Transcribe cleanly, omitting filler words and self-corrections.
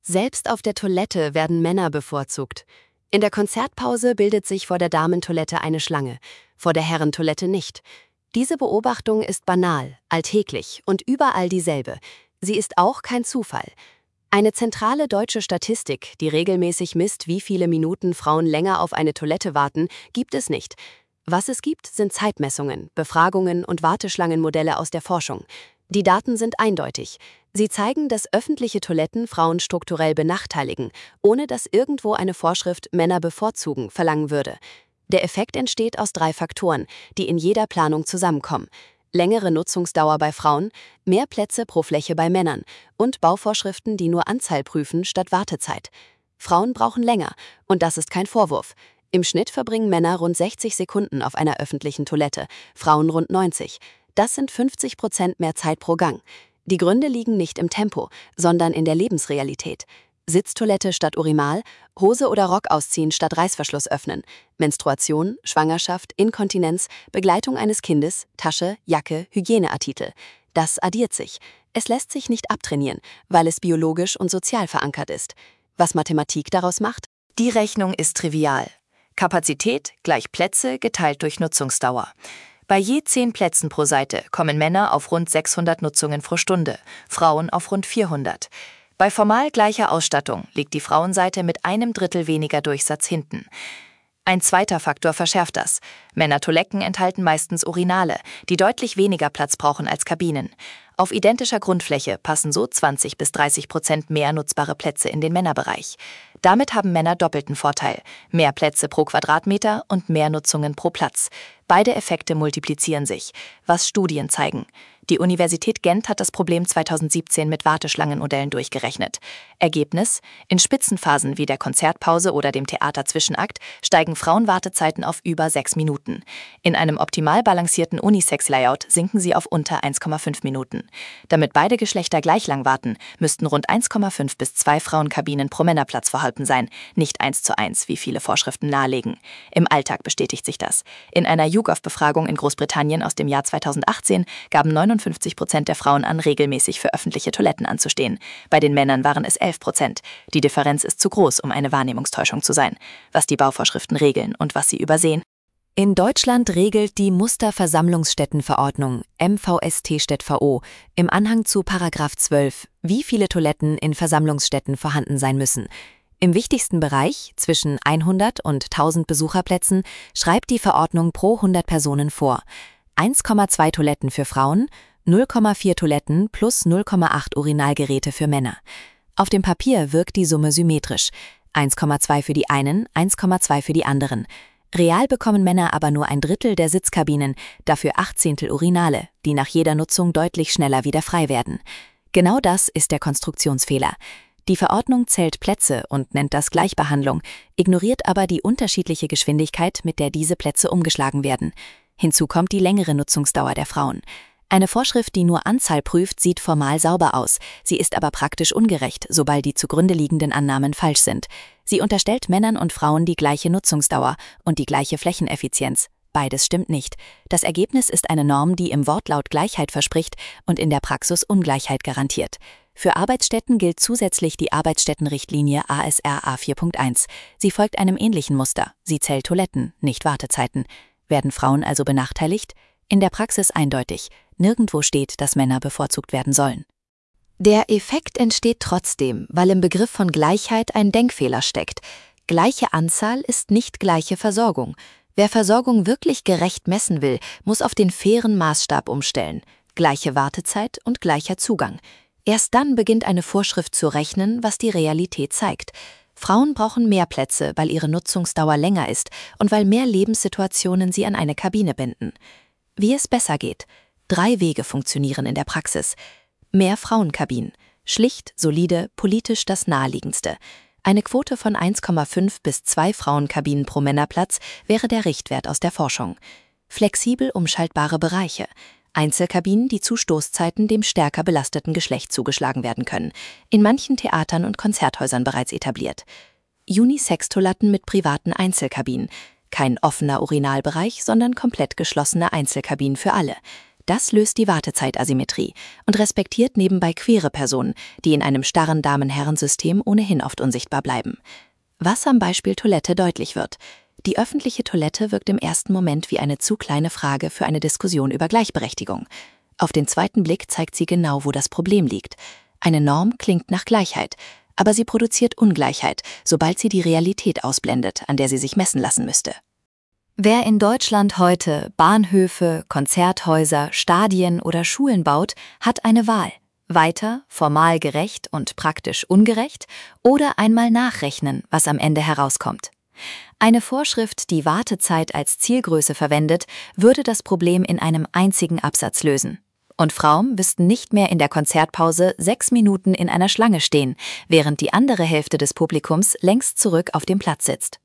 Selbst auf der Toilette werden Männer bevorzugt. In der Konzertpause bildet sich vor der Damentoilette eine Schlange, vor der Herrentoilette nicht. Diese Beobachtung ist banal, alltäglich und überall dieselbe. Sie ist auch kein Zufall. Eine zentrale deutsche Statistik, die regelmäßig misst, wie viele Minuten Frauen länger auf eine Toilette warten, gibt es nicht. Was es gibt, sind Zeitmessungen, Befragungen und Warteschlangenmodelle aus der Forschung. Die Daten sind eindeutig. Sie zeigen, dass öffentliche Toiletten Frauen strukturell benachteiligen, ohne dass irgendwo eine Vorschrift Männer bevorzugen verlangen würde. Der Effekt entsteht aus 3 Faktoren, die in jeder Planung zusammenkommen: längere Nutzungsdauer bei Frauen, mehr Plätze pro Fläche bei Männern und Bauvorschriften, die nur Anzahl prüfen statt Wartezeit. Frauen brauchen länger, und das ist kein Vorwurf. Im Schnitt verbringen Männer rund 60 Sekunden auf einer öffentlichen Toilette, Frauen rund 90. Das sind 50% mehr Zeit pro Gang. Die Gründe liegen nicht im Tempo, sondern in der Lebensrealität. Sitztoilette statt Urinal, Hose oder Rock ausziehen statt Reißverschluss öffnen, Menstruation, Schwangerschaft, Inkontinenz, Begleitung eines Kindes, Tasche, Jacke, Hygieneartikel. Das addiert sich. Es lässt sich nicht abtrainieren, weil es biologisch und sozial verankert ist. Was Mathematik daraus macht? Die Rechnung ist trivial. Kapazität gleich Plätze geteilt durch Nutzungsdauer. Bei je 10 Plätzen pro Seite kommen Männer auf rund 600 Nutzungen pro Stunde, Frauen auf rund 400. Bei formal gleicher Ausstattung liegt die Frauenseite mit 1/3 weniger Durchsatz hinten. Ein zweiter Faktor verschärft das. Männertoiletten enthalten meistens Urinale, die deutlich weniger Platz brauchen als Kabinen. Auf identischer Grundfläche passen so 20–30% mehr nutzbare Plätze in den Männerbereich. Damit haben Männer doppelten Vorteil: mehr Plätze pro Quadratmeter und mehr Nutzungen pro Platz. Beide Effekte multiplizieren sich, was Studien zeigen. Die Universität Gent hat das Problem 2017 mit Warteschlangenmodellen durchgerechnet. Ergebnis: In Spitzenphasen wie der Konzertpause oder dem Theaterzwischenakt steigen Frauenwartezeiten auf über 6 Minuten. In einem optimal balancierten Unisex-Layout sinken sie auf unter 1,5 Minuten. Damit beide Geschlechter gleich lang warten, müssten rund 1,5 bis 2 Frauenkabinen pro Männerplatz vorhanden sein, nicht 1:1, wie viele Vorschriften nahelegen. Im Alltag bestätigt sich das. In einer YouGov-Befragung in Großbritannien aus dem Jahr 2018 gaben 59% der Frauen an, regelmäßig für öffentliche Toiletten anzustehen. Bei den Männern waren es 11%. Die Differenz ist zu groß, um eine Wahrnehmungstäuschung zu sein. Was die Bauvorschriften regeln und was sie übersehen. In Deutschland regelt die Musterversammlungsstättenverordnung MVST-StVO im Anhang zu § 12, wie viele Toiletten in Versammlungsstätten vorhanden sein müssen. Im wichtigsten Bereich, zwischen 100 und 1000 Besucherplätzen, schreibt die Verordnung pro 100 Personen vor: 1,2 Toiletten für Frauen, 0,4 Toiletten plus 0,8 Urinalgeräte für Männer. Auf dem Papier wirkt die Summe symmetrisch: 1,2 für die einen, 1,2 für die anderen. Real bekommen Männer aber nur 1/3 der Sitzkabinen, dafür 1/8 Urinale, die nach jeder Nutzung deutlich schneller wieder frei werden. Genau das ist der Konstruktionsfehler. Die Verordnung zählt Plätze und nennt das Gleichbehandlung, ignoriert aber die unterschiedliche Geschwindigkeit, mit der diese Plätze umgeschlagen werden. Hinzu kommt die längere Nutzungsdauer der Frauen. Eine Vorschrift, die nur Anzahl prüft, sieht formal sauber aus. Sie ist aber praktisch ungerecht, sobald die zugrunde liegenden Annahmen falsch sind. Sie unterstellt Männern und Frauen die gleiche Nutzungsdauer und die gleiche Flächeneffizienz. Beides stimmt nicht. Das Ergebnis ist eine Norm, die im Wortlaut Gleichheit verspricht und in der Praxis Ungleichheit garantiert. Für Arbeitsstätten gilt zusätzlich die Arbeitsstättenrichtlinie ASR A4.1. Sie folgt einem ähnlichen Muster. Sie zählt Toiletten, nicht Wartezeiten. Werden Frauen also benachteiligt? In der Praxis eindeutig. Nirgendwo steht, dass Männer bevorzugt werden sollen. Der Effekt entsteht trotzdem, weil im Begriff von Gleichheit ein Denkfehler steckt. Gleiche Anzahl ist nicht gleiche Versorgung. Wer Versorgung wirklich gerecht messen will, muss auf den fairen Maßstab umstellen. Gleiche Wartezeit und gleicher Zugang. Erst dann beginnt eine Vorschrift zu rechnen, was die Realität zeigt. Frauen brauchen mehr Plätze, weil ihre Nutzungsdauer länger ist und weil mehr Lebenssituationen sie an eine Kabine binden. Wie es besser geht: 3 Wege funktionieren in der Praxis. Mehr Frauenkabinen. Schlicht, solide, politisch das Naheliegendste. Eine Quote von 1,5 bis 2 Frauenkabinen pro Männerplatz wäre der Richtwert aus der Forschung. Flexibel umschaltbare Bereiche. Einzelkabinen, die zu Stoßzeiten dem stärker belasteten Geschlecht zugeschlagen werden können. In manchen Theatern und Konzerthäusern bereits etabliert. Unisex-Toiletten mit privaten Einzelkabinen. Kein offener Urinalbereich, sondern komplett geschlossene Einzelkabinen für alle. Das löst die Wartezeitasymmetrie und respektiert nebenbei queere Personen, die in einem starren Damen-Herren-System ohnehin oft unsichtbar bleiben. Was am Beispiel Toilette deutlich wird: Die öffentliche Toilette wirkt im ersten Moment wie eine zu kleine Frage für eine Diskussion über Gleichberechtigung. Auf den zweiten Blick zeigt sie genau, wo das Problem liegt. Eine Norm klingt nach Gleichheit, aber sie produziert Ungleichheit, sobald sie die Realität ausblendet, an der sie sich messen lassen müsste. Wer in Deutschland heute Bahnhöfe, Konzerthäuser, Stadien oder Schulen baut, hat eine Wahl. Weiter, formal gerecht und praktisch ungerecht oder einmal nachrechnen, was am Ende herauskommt. Eine Vorschrift, die Wartezeit als Zielgröße verwendet, würde das Problem in einem einzigen Absatz lösen. Und Frauen müssten nicht mehr in der Konzertpause 6 Minuten in einer Schlange stehen, während die andere Hälfte des Publikums längst zurück auf dem Platz sitzt.